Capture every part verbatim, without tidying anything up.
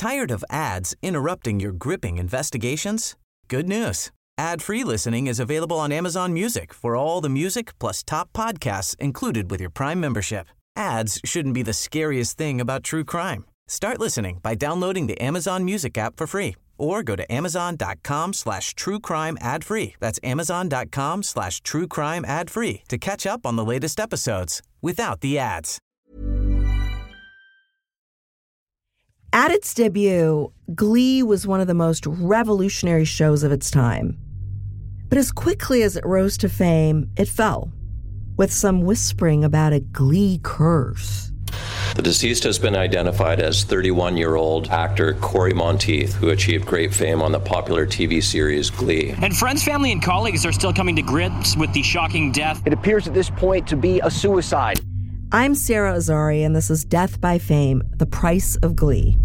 Tired of ads interrupting your gripping investigations? Good news. Ad-free listening is available on Amazon Music for all the music plus top podcasts included with your Prime membership. Ads shouldn't be the scariest thing about true crime. Start listening by downloading the Amazon Music app for free or go to amazon.com slash true crime ad free. That's amazon.com slash true crime ad free to catch up on the latest episodes without the ads. At its debut, Glee was one of the most revolutionary shows of its time. But as quickly as it rose to fame, it fell, with some whispering about a Glee curse. The deceased has been identified as thirty-one-year-old actor Corey Monteith, who achieved great fame on the popular T V series Glee. And friends, family, and colleagues are still coming to grips with the shocking death. It appears at this point to be a suicide. I'm Sarah Azari, and this is Death by Fame, The Price of Glee.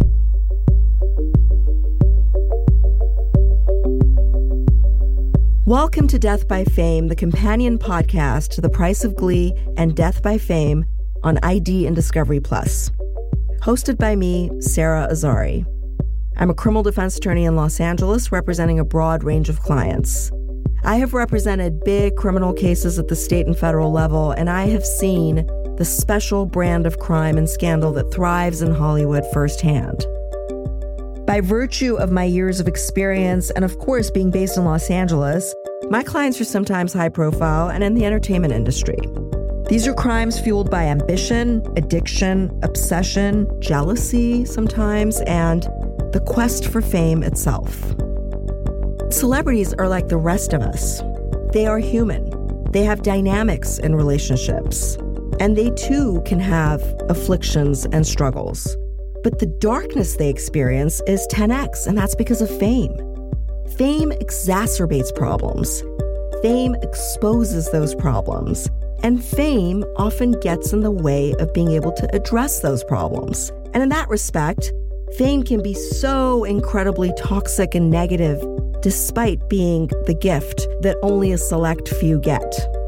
Welcome to Death by Fame, the companion podcast to The Price of Glee and Death by Fame on I D and Discovery Plus. Hosted by me, Sarah Azari. I'm a criminal defense attorney in Los Angeles representing a broad range of clients. I have represented big criminal cases at the state and federal level, and I have seen the special brand of crime and scandal that thrives in Hollywood firsthand. By virtue of my years of experience and, of course, being based in Los Angeles, my clients are sometimes high profile and in the entertainment industry. These are crimes fueled by ambition, addiction, obsession, jealousy sometimes, and the quest for fame itself. Celebrities are like the rest of us. They are human. They have dynamics in relationships. And they too can have afflictions and struggles. But the darkness they experience is ten x, and that's because of fame. Fame exacerbates problems. Fame exposes those problems. And fame often gets in the way of being able to address those problems. And in that respect, fame can be so incredibly toxic and negative, despite being the gift that only a select few get.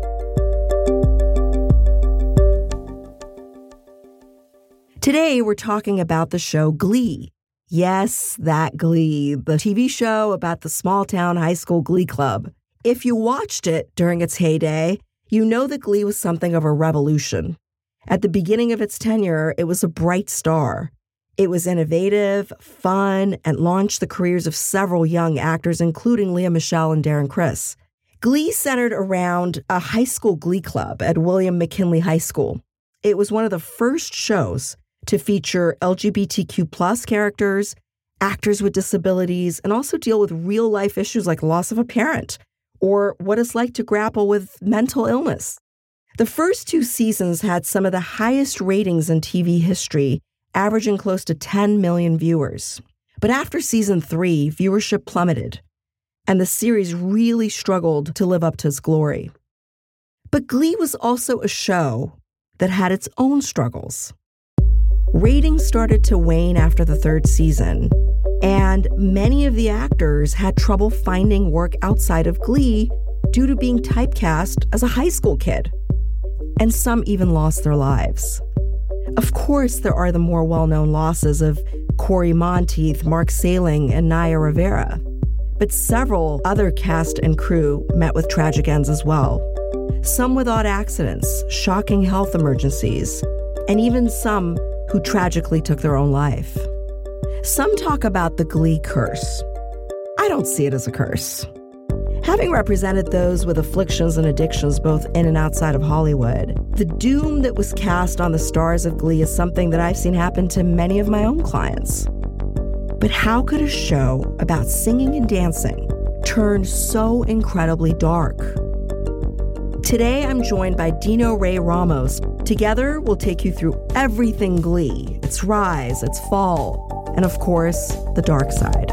Today, we're talking about the show Glee. Yes, that Glee, the T V show about the small-town high school glee club. If you watched it during its heyday, you know that Glee was something of a revolution. At the beginning of its tenure, it was a bright star. It was innovative, fun, and launched the careers of several young actors, including Lea Michele and Darren Criss. Glee centered around a high school glee club at William McKinley High School. It was one of the first shows to feature L G B T Q plus characters, actors with disabilities, and also deal with real-life issues like loss of a parent or what it's like to grapple with mental illness. The first two seasons had some of the highest ratings in T V history, averaging close to ten million viewers. But after season three, viewership plummeted, and the series really struggled to live up to its glory. But Glee was also a show that had its own struggles. Ratings started to wane after the third season, and many of the actors had trouble finding work outside of Glee due to being typecast as a high school kid. And some even lost their lives. Of course, there are the more well-known losses of Corey Monteith, Mark Salling, and Naya Rivera. But several other cast and crew met with tragic ends as well. Some with odd accidents, shocking health emergencies, and even some who tragically took their own life. Some talk about the Glee curse. I don't see it as a curse. Having represented those with afflictions and addictions both in and outside of Hollywood, the doom that was cast on the stars of Glee is something that I've seen happen to many of my own clients. But how could a show about singing and dancing turn so incredibly dark? Today, I'm joined by Dino Ray Ramos. Together, we'll take you through everything Glee, its rise, its fall, and of course, the dark side.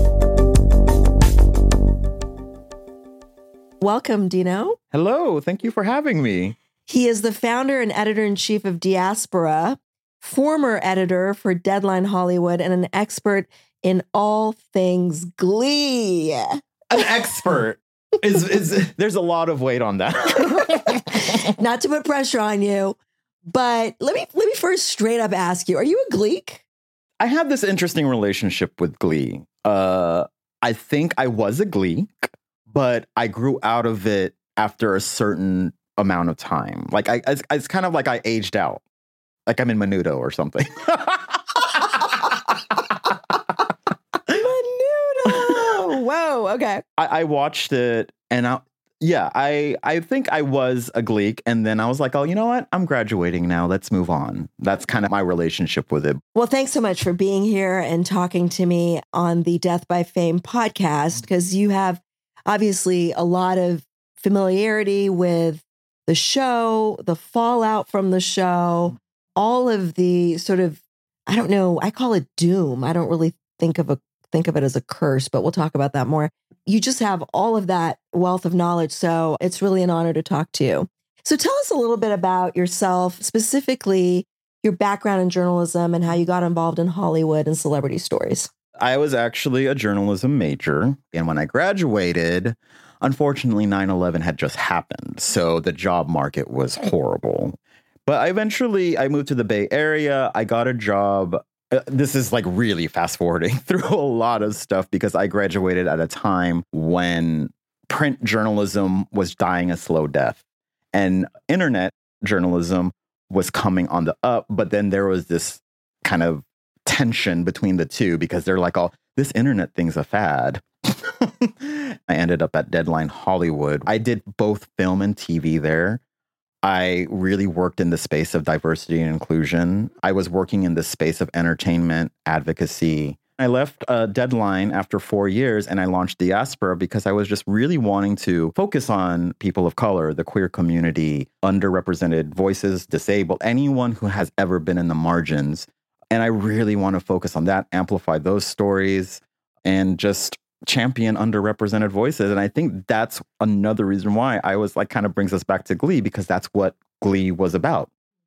Welcome, Dino. Hello, thank you for having me. He is the founder and editor-in-chief of Diaspora, former editor for Deadline Hollywood, and an expert in all things Glee. An expert. is, is There's a lot of weight on that. Not to put pressure on you, but let me let me first straight up ask you, are you a Gleek? I have this interesting relationship with Glee. Uh, I think I was a Gleek, but I grew out of it after a certain amount of time. Like, I, it's, it's kind of like I aged out. Like I'm in Menudo or something. Menudo! Whoa, okay. I, I watched it and I, yeah, I, I think I was a Gleek. And then I was like, oh, you know what? I'm graduating now. Let's move on. That's kind of my relationship with it. Well, thanks so much for being here and talking to me on the Death by Fame podcast, because you have obviously a lot of familiarity with the show, the fallout from the show, all of the sort of, I don't know, I call it doom. I don't really think of a think of it as a curse, but we'll talk about that more. You just have all of that wealth of knowledge. So it's really an honor to talk to you. So tell us a little bit about yourself, specifically your background in journalism and how you got involved in Hollywood and celebrity stories. I was actually a journalism major. And when I graduated, unfortunately, nine eleven had just happened. So the job market was horrible. But I eventually, I moved to the Bay Area. I got a job. Uh, this is like really fast forwarding through a lot of stuff because I graduated at a time when print journalism was dying a slow death and internet journalism was coming on the up. But then there was this kind of tension between the two because they're like, oh, this internet thing's a fad. I ended up at Deadline Hollywood. I did both film and T V there. I really worked in the space of diversity and inclusion. I was working in the space of entertainment advocacy. I left uh, Deadline after four years and I launched Diaspora because I was just really wanting to focus on people of color, the queer community, underrepresented voices, disabled, anyone who has ever been in the margins. And I really want to focus on that, amplify those stories, and just champion underrepresented voices. And I think that's another reason why I was like, kind of brings us back to Glee, because that's what Glee was about.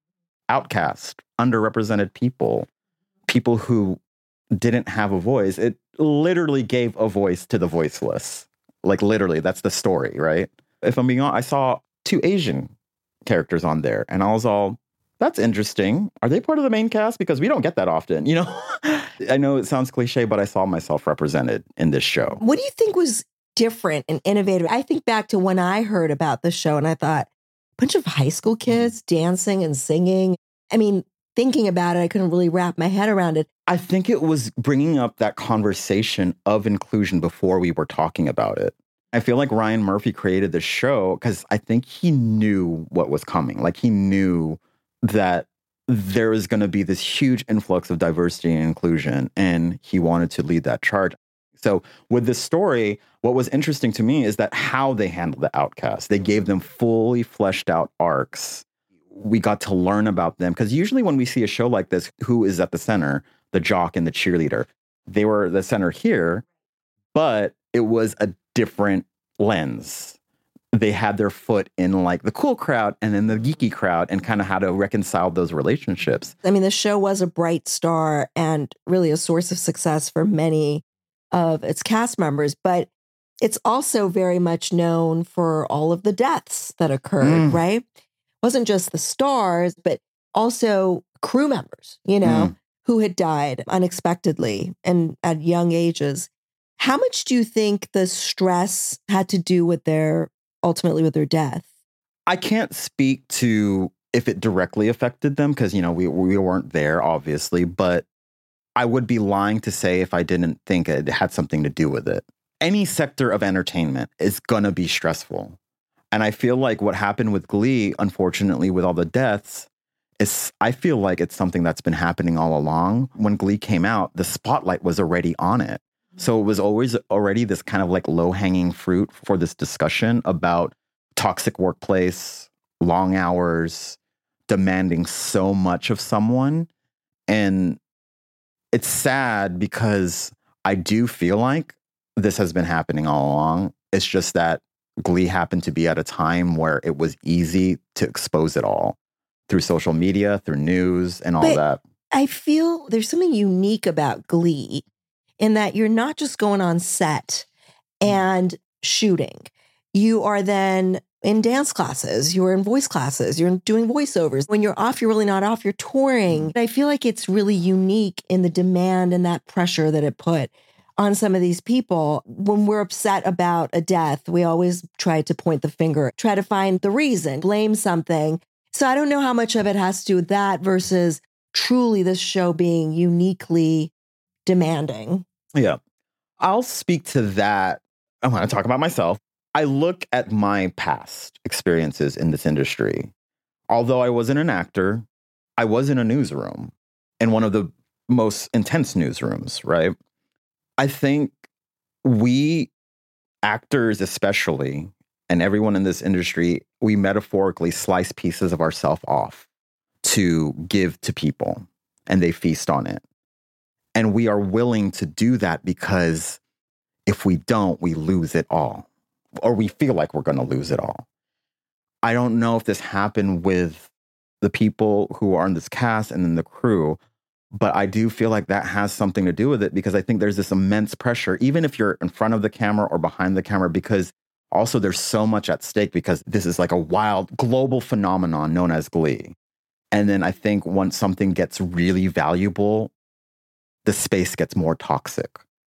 Outcast, underrepresented people, people who didn't have a voice. It literally gave a voice to the voiceless. Like literally, that's the story, right? If I'm being honest, I saw two Asian characters on there and I was all, that's interesting. Are they part of the main cast? Because we don't get that often, you know? I know it sounds cliche, but I saw myself represented in this show. What do you think was different and innovative? I think back to when I heard about the show and I thought, a bunch of high school kids dancing and singing. I mean, thinking about it, I couldn't really wrap my head around it. I think it was bringing up that conversation of inclusion before we were talking about it. I feel like Ryan Murphy created the show because I think he knew what was coming. Like he knew that there was going to be this huge influx of diversity and inclusion, and he wanted to lead that charge. So with this story, what was interesting to me is that how they handled the outcasts. They gave them fully fleshed out arcs. We got to learn about them because usually when we see a show like this, who is at the center? The jock and the cheerleader. They were the center here, but it was a different lens. They had their foot in like the cool crowd and then the geeky crowd and kind of how to reconcile those relationships. I mean, the show was a bright star and really a source of success for many of its cast members, but it's also very much known for all of the deaths that occurred, mm. right? It wasn't just the stars, but also crew members, you know, mm. who had died unexpectedly and at young ages. How much do you think the stress had to do with their ultimately with their death? I can't speak to if it directly affected them because, you know, we we weren't there, obviously, but I would be lying to say if I didn't think it had something to do with it. Any sector of entertainment is going to be stressful. And I feel like what happened with Glee, unfortunately, with all the deaths, is I feel like it's something that's been happening all along. When Glee came out, the spotlight was already on it. So it was always already this kind of like low-hanging fruit for this discussion about toxic workplace, long hours, demanding so much of someone. And it's sad because I do feel like this has been happening all along. It's just that Glee happened to be at a time where it was easy to expose it all through social media, through news, and all but that. I feel there's something unique about Glee in that you're not just going on set and shooting. You are then in dance classes, you're in voice classes, you're doing voiceovers. When you're off, you're really not off, you're touring. I feel like it's really unique in the demand and that pressure that it put on some of these people. When we're upset about a death, we always try to point the finger, try to find the reason, blame something. So I don't know how much of it has to do with that versus truly this show being uniquely demanding. Yeah. I'll speak to that. I want to talk about myself. I look at my past experiences in this industry. Although I wasn't an actor, I was in a newsroom, in one of the most intense newsrooms, right? I think we actors especially, and everyone in this industry, we metaphorically slice pieces of ourselves off to give to people, and they feast on it. And we are willing to do that because if we don't, we lose it all, or we feel like we're going to lose it all. I don't know if this happened with the people who are in this cast and in the crew, but I do feel like that has something to do with it, because I think there's this immense pressure, even if you're in front of the camera or behind the camera, because also there's so much at stake, because this is like a wild global phenomenon known as Glee. And then I think once something gets really valuable, the space gets more toxic.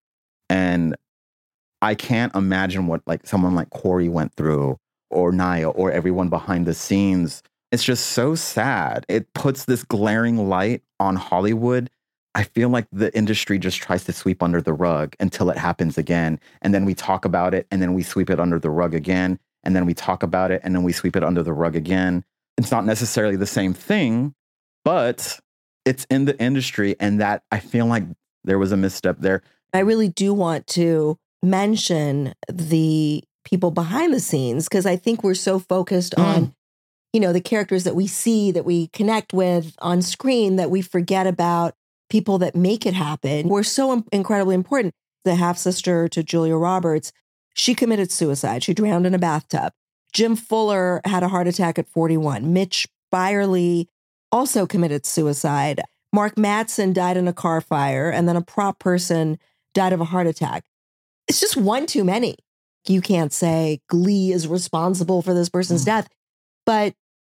And I can't imagine what like someone like Corey went through, or Nia, or everyone behind the scenes. It's just so sad. It puts this glaring light on Hollywood. I feel like the industry just tries to sweep under the rug until it happens again. And then we talk about it, and then we sweep it under the rug again. And then we talk about it, and then we sweep it under the rug again. It's not necessarily the same thing, but it's in the industry. And that, I feel like there was a misstep there. I really do want to mention the people behind the scenes, because I think we're so focused mm. on, you know, the characters that we see, that we connect with on screen, that we forget about people that make it happen. We're so incredibly important. The half-sister to Julia Roberts, she committed suicide. She drowned in a bathtub. Jim Fuller had a heart attack at forty-one. Mitch Byerly also committed suicide. Mark Mattson died in a car fire, and then a prop person died of a heart attack. It's just one too many. You can't say Glee is responsible for this person's mm. death, but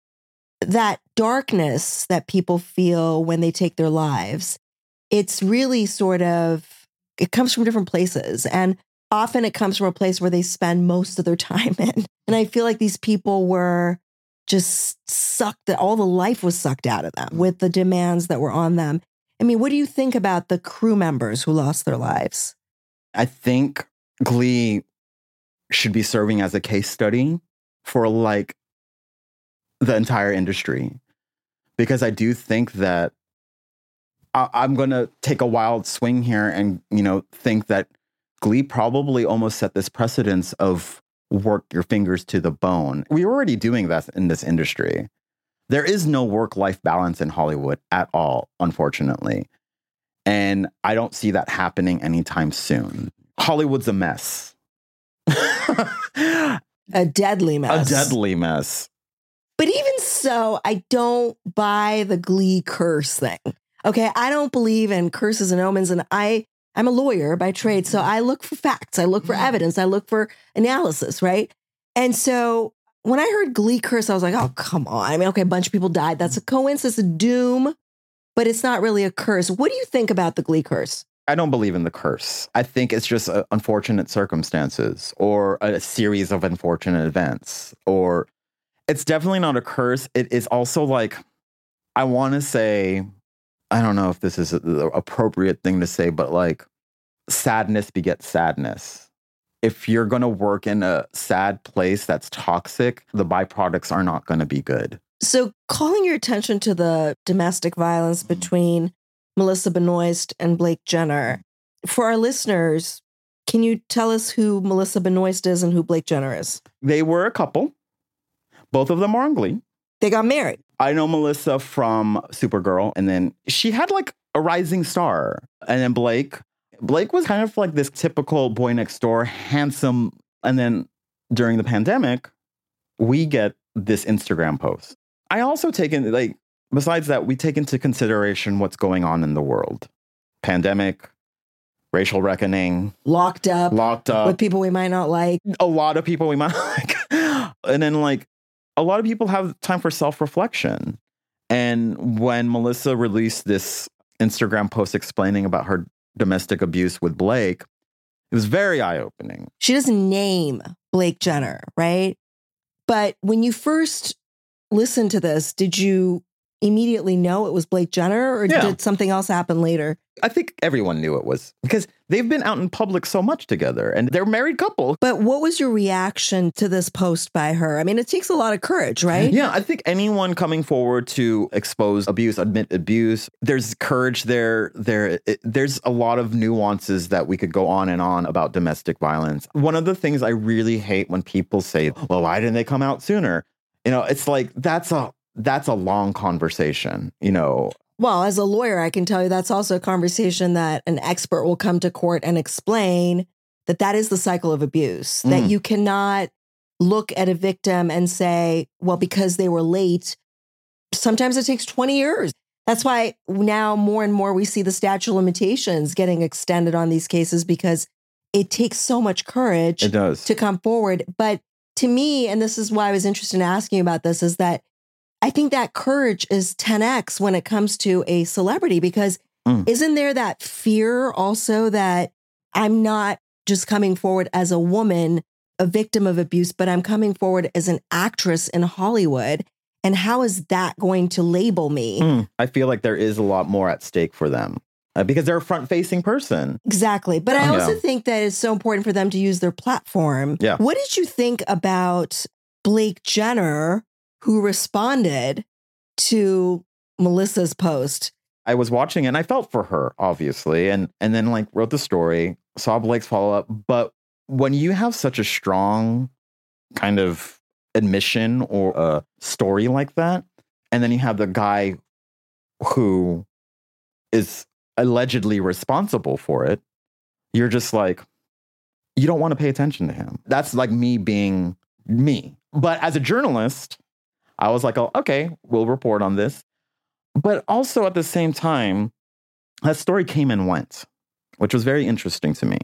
that darkness that people feel when they take their lives, it's really sort of, it comes from different places. And often it comes from a place where they spend most of their time in. And I feel like these people were just sucked, all the life was sucked out of them with the demands that were on them. I mean, what do you think about the crew members who lost their lives? I think Glee should be serving as a case study for like the entire industry, because I do think that I- I'm going to take a wild swing here and, you know, think that Glee probably almost set this precedence of work your fingers to the bone. We're already doing that in this industry. There is no work-life balance in Hollywood at all, unfortunately. And I don't see that happening anytime soon. Hollywood's a mess. A deadly mess. A deadly mess. But even so, I don't buy the Glee curse thing. Okay, I don't believe in curses and omens, and I, I'm a lawyer by trade, so I look for facts, I look for evidence, I look for analysis, right? And so when I heard Glee curse, I was like, oh, come on. I mean, okay, a bunch of people died. That's a coincidence, a doom, but it's not really a curse. What do you think about the Glee curse? I don't believe in the curse. I think it's just uh, unfortunate circumstances, or a series of unfortunate events, or it's definitely not a curse. It is also like, I want to say, I don't know if this is the appropriate thing to say, but like, sadness begets sadness. If you're going to work in a sad place that's toxic, the byproducts are not going to be good. So calling your attention to the domestic violence between Melissa Benoist and Blake Jenner, for our listeners, can you tell us who Melissa Benoist is and who Blake Jenner is? They were a couple. Both of them are on Glee. They got married. I know Melissa from Supergirl, and then she had like a rising star. And then Blake, Blake was kind of like this typical boy next door, handsome. And then during the pandemic, we get this Instagram post. I also take in, like, besides that, we take into consideration what's going on in the world. Pandemic, racial reckoning. Locked up. Locked up. With people we might not like. A lot of people we might like. And then like a lot of people have time for self-reflection. And when Melissa released this Instagram post explaining about her domestic abuse with Blake, it was very eye-opening. She doesn't name Blake Jenner, right? But when you first listened to this, did you immediately know it was Blake Jenner, or yeah. did something else happen later? I think everyone knew it was, because they've been out in public so much together and they're a married couple. But what was your reaction to this post by her? I mean, it takes a lot of courage, right? Yeah, I think anyone coming forward to expose abuse, admit abuse, there's courage there. There, it, there's a lot of nuances that we could go on and on about domestic violence. One of the things I really hate when people say, well, why didn't they come out sooner? You know, it's like, that's a that's a long conversation, you know. Well, as a lawyer, I can tell you that's also a conversation that an expert will come to court and explain that that is the cycle of abuse, mm. that you cannot look at a victim and say, well, because they were late, sometimes it takes twenty years. That's why now more and more we see the statute of limitations getting extended on these cases, because it takes so much courage it does. to come forward. But to me, and this is why I was interested in asking about this, is that I think that courage is ten X when it comes to a celebrity, because mm. isn't there that fear also that I'm not just coming forward as a woman, a victim of abuse, but I'm coming forward as an actress in Hollywood? And how is that going to label me? Mm. I feel like there is a lot more at stake for them uh, because they're a front-facing person. Exactly. But I also yeah. think that it's so important for them to use their platform. Yeah. What did you think about Blake Jenner, who responded to Melissa's post? I was watching and I felt for her, obviously, and and then like wrote the story, saw Blake's follow-up. But when you have such a strong kind of admission or a story like that, and then you have the guy who is allegedly responsible for it, you're just like, you don't want to pay attention to him. That's like me being me. But as a journalist, I was like, oh, okay, we'll report on this. But also at the same time, that story came and went, which was very interesting to me.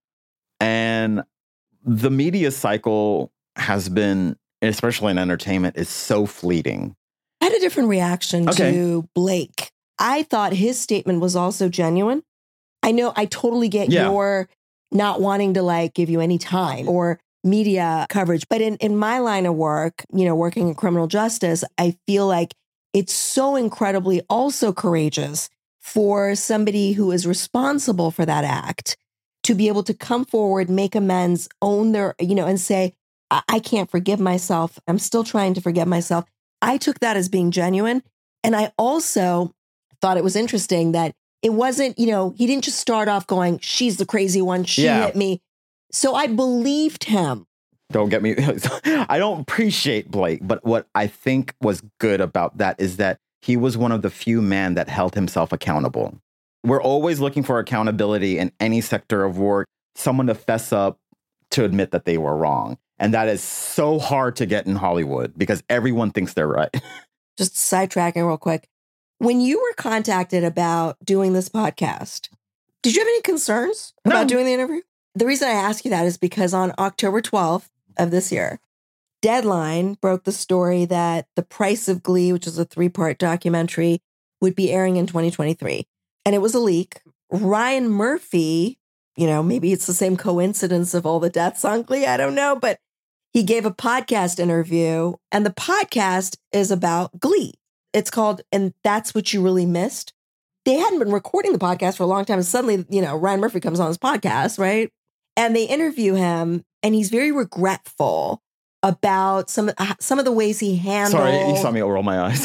And the media cycle has been, especially in entertainment, is so fleeting. I had a different reaction okay. to Blake. I thought his statement was also genuine. I know I totally get yeah. your not wanting to like give you any time or media coverage. But in, in my line of work, you know, working in criminal justice, I feel like it's so incredibly also courageous for somebody who is responsible for that act to be able to come forward, make amends, own their, you know, and say, I, I can't forgive myself. I'm still trying to forgive myself. I took that as being genuine. And I also thought it was interesting that it wasn't, you know, he didn't just start off going, she's the crazy one. She yeah. hit me. So I believed him. Don't get me. I don't appreciate Blake, but what I think was good about that is that he was one of the few men that held himself accountable. We're always looking for accountability in any sector of work, someone to fess up, to admit that they were wrong. And that is so hard to get in Hollywood because everyone thinks they're right. Just sidetracking real quick. When you were contacted about doing this podcast, did you have any concerns No. about doing the interview? The reason I ask you that is because on October twelfth of this year, Deadline broke the story that The Price of Glee, which is a three-part documentary, would be airing in twenty twenty-three. And it was a leak. Ryan Murphy, you know, maybe it's the same coincidence of all the deaths on Glee, I don't know, but he gave a podcast interview, and the podcast is about Glee. It's called And That's What You Really Missed. They hadn't been recording the podcast for a long time, and suddenly, you know, Ryan Murphy comes on his podcast, right? And they interview him, and he's very regretful about some, some of the ways he handled... Sorry, you saw me roll my eyes.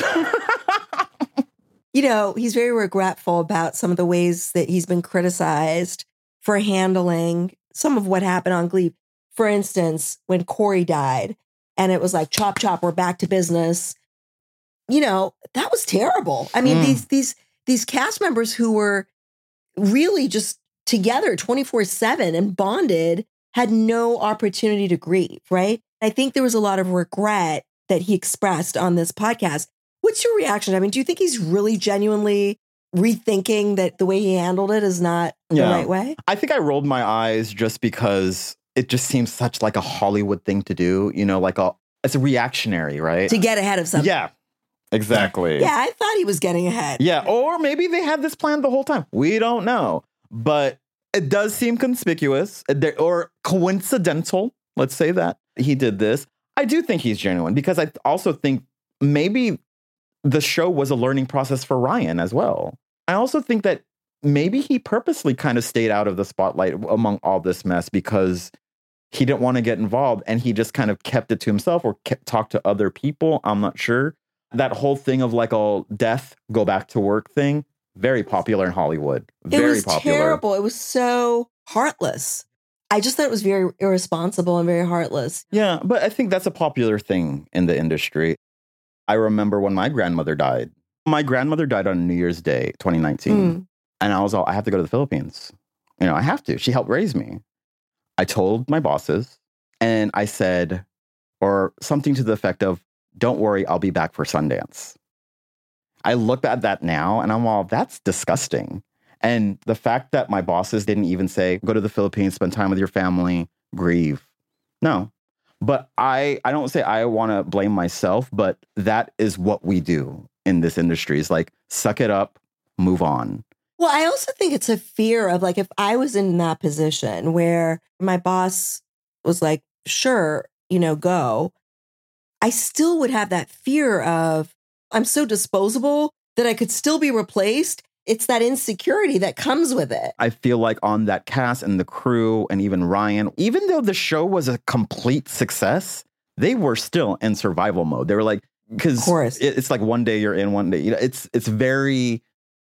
You know, he's very regretful about some of the ways that he's been criticized for handling some of what happened on Glee. For instance, when Corey died, and it was like, chop, chop, we're back to business. You know, that was terrible. I mean, mm. these these these cast members who were really just together twenty-four seven and bonded had no opportunity to grieve, right? I think there was a lot of regret that he expressed on this podcast. What's your reaction? I mean, do you think he's really genuinely rethinking that the way he handled it is not yeah. the right way? I think I rolled my eyes just because it just seems such like a Hollywood thing to do. You know, like a it's a reactionary, right? To get ahead of something. Yeah, exactly. Yeah, I thought he was getting ahead. Yeah, or maybe they had this plan the whole time. We don't know. But it does seem conspicuous or coincidental. Let's say that he did this. I do think he's genuine because I also think maybe the show was a learning process for Ryan as well. I also think that maybe he purposely kind of stayed out of the spotlight among all this mess because he didn't want to get involved and he just kind of kept it to himself or kept, talked to other people. I'm not sure. That whole thing of like a death, go back to work thing, very popular in Hollywood. Very it was popular. terrible. It was so heartless. I just thought it was very irresponsible and very heartless. Yeah, but I think that's a popular thing in the industry. I remember when my grandmother died. My grandmother died on New Year's Day, twenty nineteen. Mm. And I was all, I have to go to the Philippines. You know, I have to. She helped raise me. I told my bosses and I said, or something to the effect of, don't worry, I'll be back for Sundance. I look at that now and I'm all, that's disgusting. And the fact that my bosses didn't even say, go to the Philippines, spend time with your family, grieve. No. But I, I don't say I want to blame myself, but that is what we do in this industry. Is like, suck it up, move on. Well, I also think it's a fear of like, if I was in that position where my boss was like, sure, you know, go, I still would have that fear of, I'm so disposable that I could still be replaced. It's that insecurity that comes with it. I feel like on that cast and the crew and even Ryan, even though the show was a complete success, they were still in survival mode. They were like, because it's like one day you're in, one day, you know, it's it's very,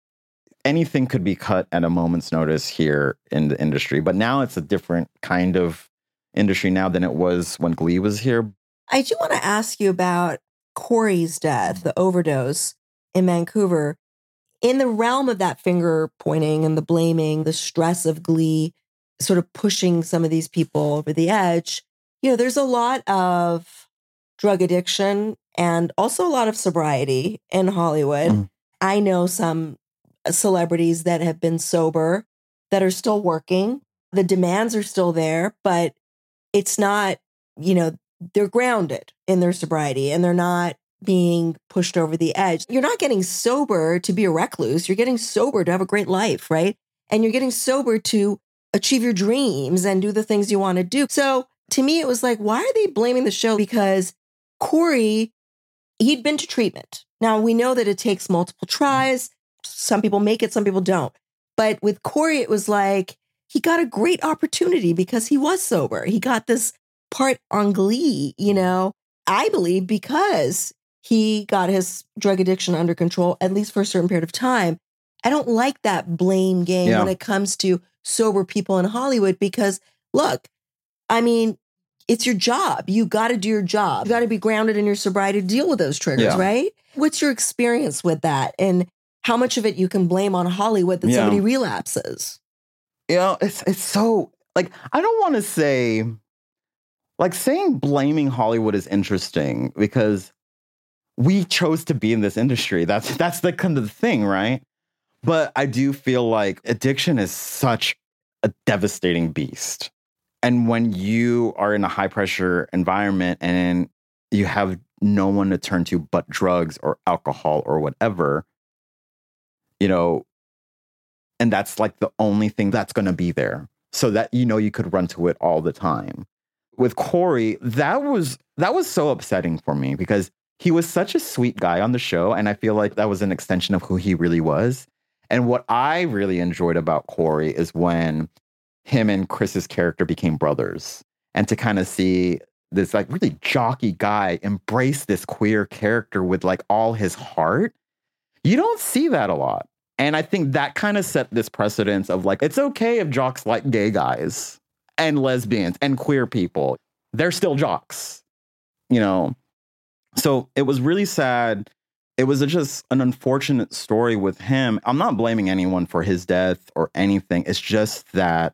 anything could be cut at a moment's notice here in the industry. But now it's a different kind of industry now than it was when Glee was here. I do want to ask you about Corey's death, the overdose in Vancouver. In the realm of that finger pointing and the blaming, the stress of Glee, sort of pushing some of these people over the edge, you know, there's a lot of drug addiction and also a lot of sobriety in Hollywood. Mm. I know some celebrities that have been sober that are still working. The demands are still there, but it's not, you know, they're grounded in their sobriety and they're not being pushed over the edge. You're not getting sober to be a recluse. You're getting sober to have a great life, right? And you're getting sober to achieve your dreams and do the things you want to do. So to me, it was like, why are they blaming the show? Because Corey, he'd been to treatment. Now, we know that it takes multiple tries. Some people make it, some people don't. But with Corey, it was like, he got a great opportunity because he was sober. He got this part on Glee, you know, I believe because he got his drug addiction under control, at least for a certain period of time. I don't like that blame game yeah. when it comes to sober people in Hollywood because, look, I mean, it's your job. You got to do your job. You got to be grounded in your sobriety to deal with those triggers, yeah. right? What's your experience with that? And how much of it you can blame on Hollywood that yeah. somebody relapses? You know, it's, it's so, like, I don't want to say, like, saying blaming Hollywood is interesting because we chose to be in this industry. That's that's the kind of thing, right? But I do feel like addiction is such a devastating beast. And when you are in a high pressure environment and you have no one to turn to but drugs or alcohol or whatever, you know, and that's like the only thing that's going to be there so that, you know, you could run to it all the time. With Corey, that was that was so upsetting for me because he was such a sweet guy on the show. And I feel like that was an extension of who he really was. And what I really enjoyed about Corey is when him and Chris's character became brothers. And to kind of see this like really jockey guy embrace this queer character with like all his heart. You don't see that a lot. And I think that kind of set this precedence of like, it's okay if jocks like gay guys and lesbians and queer people. They're still jocks, you know? So it was really sad. It was just an unfortunate story with him. I'm not blaming anyone for his death or anything. It's just that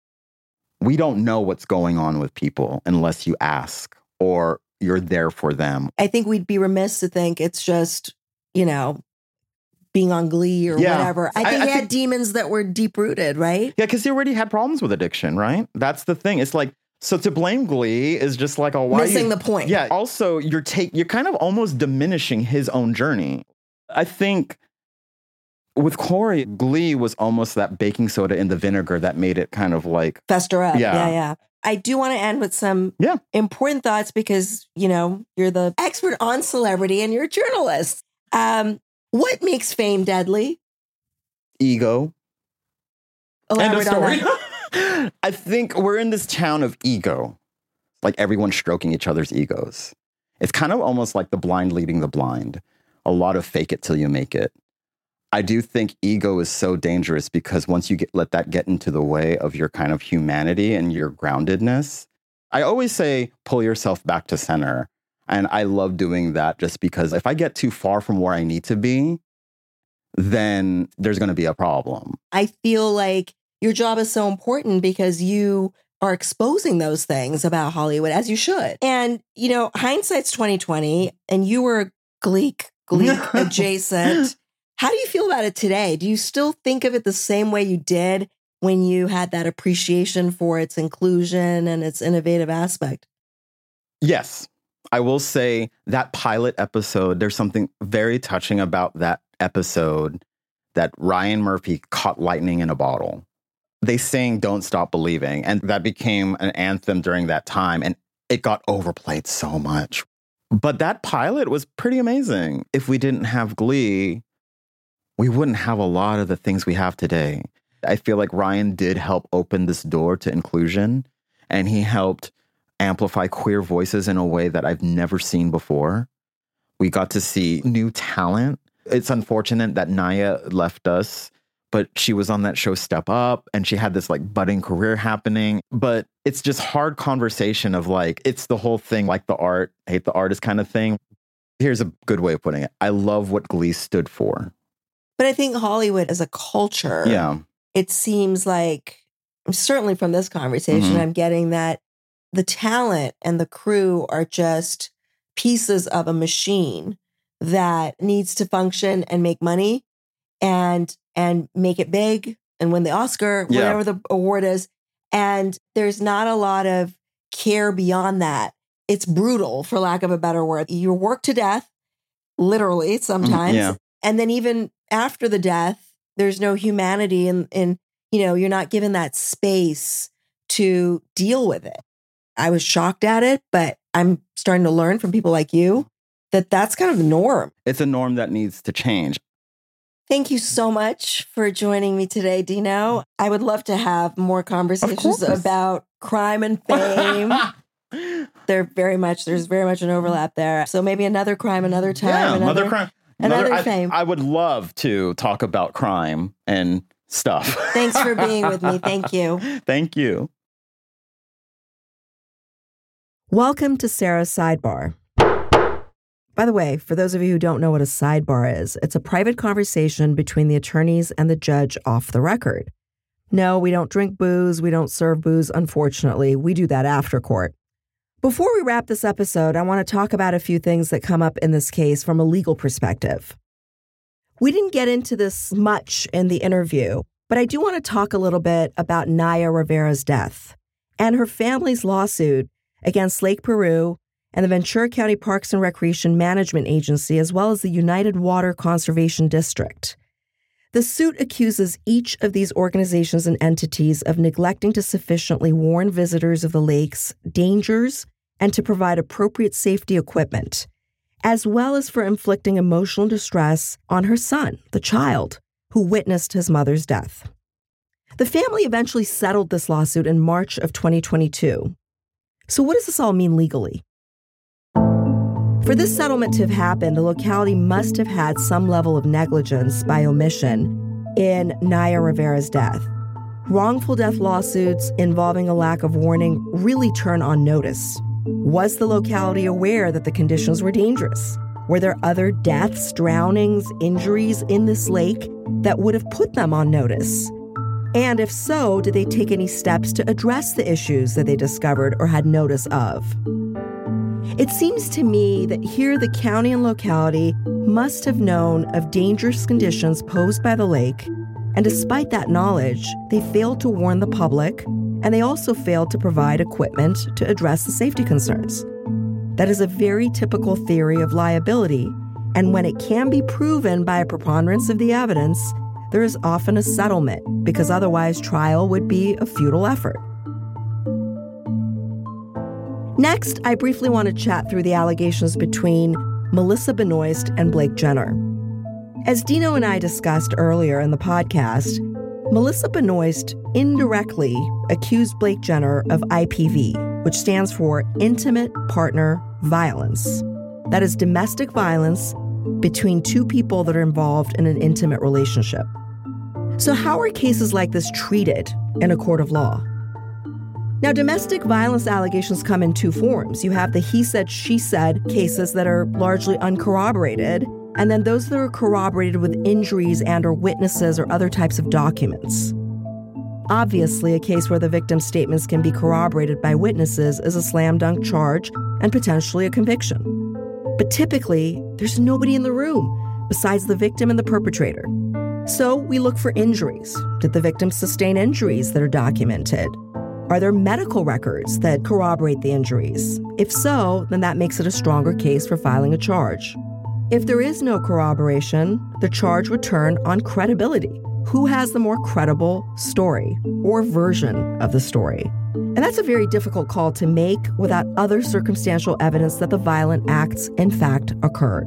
we don't know what's going on with people unless you ask or you're there for them. I think we'd be remiss to think it's just, you know, being on Glee or yeah. whatever. I think I, I he had think, demons that were deep-rooted, right? Yeah, because he already had problems with addiction, right? That's the thing. It's like So to blame Glee is just like a why missing you, the point. Yeah. Also, you're take you're kind of almost diminishing his own journey. I think with Cory, Glee was almost that baking soda in the vinegar that made it kind of like fester up. Yeah, yeah. yeah. I do want to end with some yeah. important thoughts because, you know, you're the expert on celebrity and you're a journalist. Um, what makes fame deadly? Ego. Elaborate End of on story. that. I think we're in this town of ego, like everyone stroking each other's egos. It's kind of almost like the blind leading the blind. A lot of fake it till you make it. I do think ego is so dangerous because once you get, let that get into the way of your kind of humanity and your groundedness, I always say, pull yourself back to center. And I love doing that just because if I get too far from where I need to be, then there's going to be a problem. I feel like your job is so important because you are exposing those things about Hollywood, as you should. And, you know, hindsight's twenty twenty, and you were Gleek, Gleek adjacent. How do you feel about it today? Do you still think of it the same way you did when you had that appreciation for its inclusion and its innovative aspect? Yes. I will say that pilot episode, there's something very touching about that episode that Ryan Murphy caught lightning in a bottle. They sang Don't Stop Believing, and that became an anthem during that time, and it got overplayed so much. But that pilot was pretty amazing. If we didn't have Glee, we wouldn't have a lot of the things we have today. I feel like Ryan did help open this door to inclusion, and he helped amplify queer voices in a way that I've never seen before. We got to see new talent. It's unfortunate that Naya left us, but she was on that show Step Up, and she had this like budding career happening. But it's just hard conversation of like, it's the whole thing, like the art, hate the artist kind of thing. Here's a good way of putting it. I love what Glee stood for. But I think Hollywood as a culture, yeah, it seems like, certainly from this conversation, Mm-hmm. I'm getting that the talent and the crew are just pieces of a machine that needs to function and make money and and make it big and win the Oscar, Yeah. whatever the award is. And there's not a lot of care beyond that. It's brutal, for lack of a better word. You're worked to death, literally, sometimes. Yeah. And then even after the death, there's no humanity and, and, you know, you're not given that space to deal with it. I was shocked at it, but I'm starting to learn from people like you that that's kind of the norm. It's a norm that needs to change. Thank you so much for joining me today, Dino. I would love to have more conversations about crime and fame. They're very much, there's very much an overlap there. So maybe another crime, another time, Yeah, another, another crime. another Another, fame. I, I would love to talk about crime and stuff. Thanks for being with me. Thank you. Thank you. Welcome to Sarah's Sidebar. By the way, for those of you who don't know what a sidebar is, it's a private conversation between the attorneys and the judge off the record. No, we don't drink booze. We don't serve booze, unfortunately. We do that after court. Before we wrap this episode, I want to talk about a few things that come up in this case from a legal perspective. We didn't get into this much in the interview, but I do want to talk a little bit about Naya Rivera's death and her family's lawsuit against Lake Peru and the Ventura County Parks and Recreation Management Agency, as well as the United Water Conservation District. The suit accuses each of these organizations and entities of neglecting to sufficiently warn visitors of the lake's dangers and to provide appropriate safety equipment, as well as for inflicting emotional distress on her son, the child, who witnessed his mother's death. The family eventually settled this lawsuit in March of twenty twenty-two. So what does this all mean legally? For this settlement to have happened, the locality must have had some level of negligence by omission in Naya Rivera's death. Wrongful death lawsuits involving a lack of warning really turn on notice. Was the locality aware that the conditions were dangerous? Were there other deaths, drownings, injuries in this lake that would have put them on notice? And if so, did they take any steps to address the issues that they discovered or had notice of? It seems to me that here the county and locality must have known of dangerous conditions posed by the lake, and despite that knowledge, they failed to warn the public and they also failed to provide equipment to address the safety concerns. That is a very typical theory of liability, and when it can be proven by a preponderance of the evidence, there is often a settlement, because otherwise trial would be a futile effort. Next, I briefly want to chat through the allegations between Melissa Benoist and Blake Jenner. As Dino and I discussed earlier in the podcast, Melissa Benoist indirectly accused Blake Jenner of I P V, which stands for Intimate Partner Violence. That is domestic violence between two people that are involved in an intimate relationship. So how are cases like this treated in a court of law? Now, domestic violence allegations come in two forms. You have the he said, she said cases that are largely uncorroborated, and then those that are corroborated with injuries and or witnesses or other types of documents. Obviously, a case where the victim's statements can be corroborated by witnesses is a slam dunk charge and potentially a conviction. But typically, there's nobody in the room besides the victim and the perpetrator. So we look for injuries. Did the victim sustain injuries that are documented? Are there medical records that corroborate the injuries? If so, then that makes it a stronger case for filing a charge. If there is no corroboration, the charge would turn on credibility. Who has the more credible story or version of the story? And that's a very difficult call to make without other circumstantial evidence that the violent acts, in fact, occurred.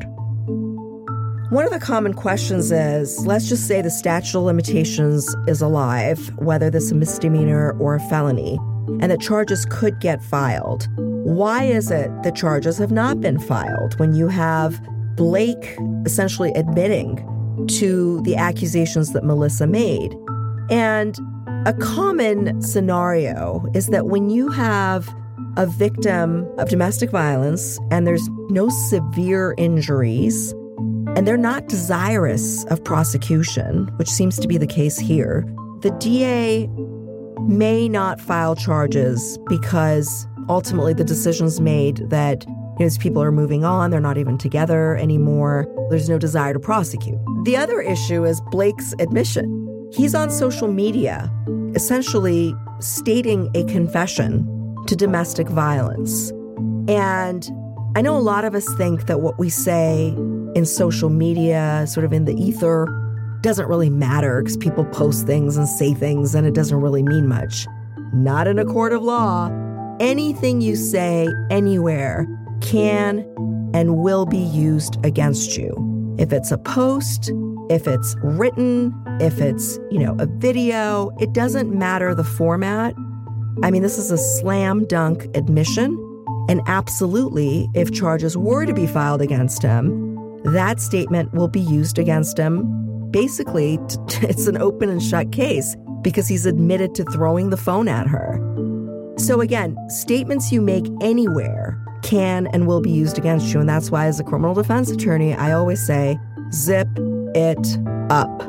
One of the common questions is, let's just say the statute of limitations is alive, whether this is a misdemeanor or a felony, and that charges could get filed. Why is it that charges have not been filed when you have Blake essentially admitting to the accusations that Melissa made? And a common scenario is that when you have a victim of domestic violence and there's no severe injuries, and they're not desirous of prosecution, which seems to be the case here, the D A may not file charges because ultimately the decision's made that, you know, these people are moving on, they're not even together anymore, there's no desire to prosecute. The other issue is Blake's admission. He's on social media, essentially stating a confession to domestic violence. And I know a lot of us think that what we say in social media, sort of in the ether, doesn't really matter because people post things and say things and it doesn't really mean much. Not in a court of law. Anything you say anywhere can and will be used against you. If it's a post, if it's written, if it's, you know, a video, it doesn't matter the format. I mean, this is a slam dunk admission. And absolutely, if charges were to be filed against him, that statement will be used against him. Basically, it's an open and shut case because he's admitted to throwing the phone at her. So again, statements you make anywhere can and will be used against you. And that's why as a criminal defense attorney, I always say, zip it up.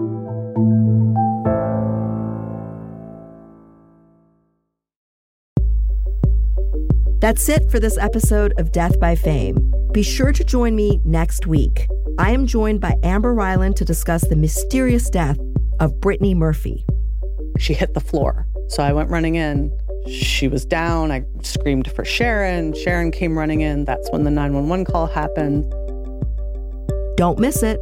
That's it for this episode of Death by Fame. Be sure to join me next week. I am joined by Amber Ryland to discuss the mysterious death of Brittany Murphy. She hit the floor, so I went running in. She was down. I screamed for Sharon. Sharon came running in. That's when the nine one one call happened. Don't miss it.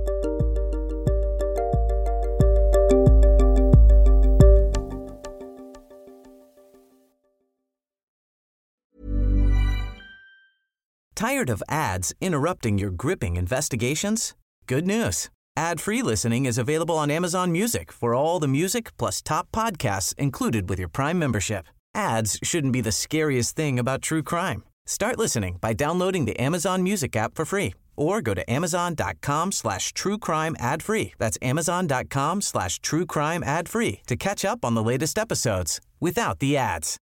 Tired of ads interrupting your gripping investigations? Good news. Ad-free listening is available on Amazon Music for all the music plus top podcasts included with your Prime membership. Ads shouldn't be the scariest thing about true crime. Start listening by downloading the Amazon Music app for free or go to amazon.com slash true crime ad free. That's amazon.com slash true crime ad free to catch up on the latest episodes without the ads.